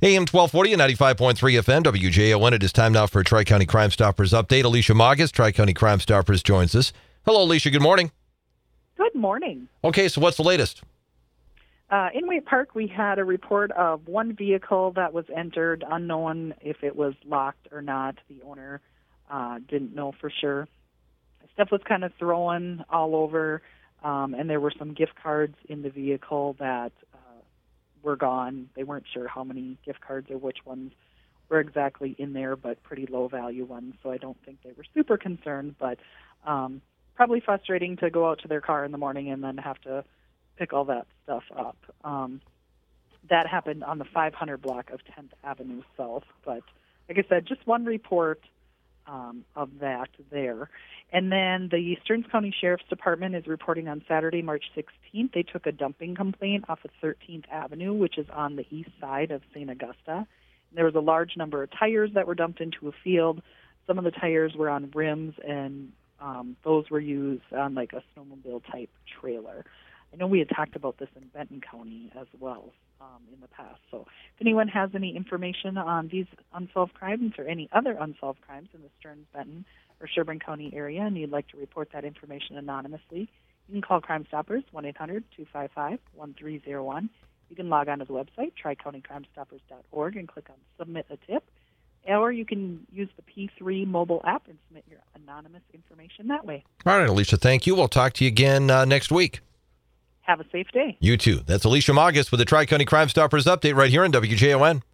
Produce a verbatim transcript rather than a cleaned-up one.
A M twelve forty and ninety-five point three F M, W J O N. It is time now for a Tri-County Crime Stoppers update. Alicia Magas, Tri-County Crime Stoppers, joins us. Hello, Alicia. Good morning. Good morning. Okay, so what's the latest? Uh, in Waite Park, we had a report of one vehicle that was entered, unknown if it was locked or not. The owner uh, didn't know for sure. Stuff was kind of thrown all over, um, and there were some gift cards in the vehicle that uh, were gone. They weren't sure how many gift cards or which ones were exactly in there, but pretty low-value ones, so I don't think they were super concerned, but um, probably frustrating to go out to their car in the morning and then have to pick all that stuff up. Um, that happened on the five hundred block of tenth Avenue South. But like I said, just one report um, of that there. And then the Stearns County Sheriff's Department is reporting on Saturday, March sixteenth, they took a dumping complaint off of thirteenth Avenue, which is on the east side of Saint Augusta. And there was a large number of tires that were dumped into a field. Some of the tires were on rims, and um, those were used on like a snowmobile-type trailer. I know we had talked about this in Benton County as well um, in the past. So if anyone has any information on these unsolved crimes or any other unsolved crimes in the Stearns, Benton, or Sherburne County area and you'd like to report that information anonymously, you can call Crime Stoppers, one eight hundred two five five one three zero one. You can log on to the website, tri county crime stoppers dot org, and click on Submit a Tip. Or you can use the P three mobile app and submit your anonymous information that way. All right, Alicia, thank you. We'll talk to you again uh, next week. Have a safe day. You too. That's Alicia Magas with the Tri-County Crime Stoppers update right here on W J O N.